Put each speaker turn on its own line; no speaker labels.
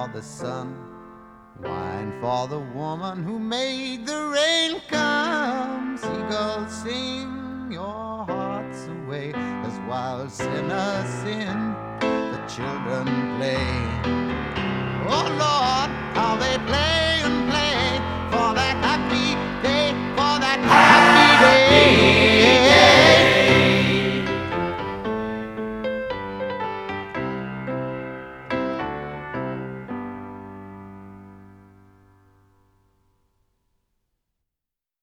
for the sun, wine for the woman who made the rain come. Seagulls sing your hearts away as wild sinners sin, the children play. Oh Lord, how they play.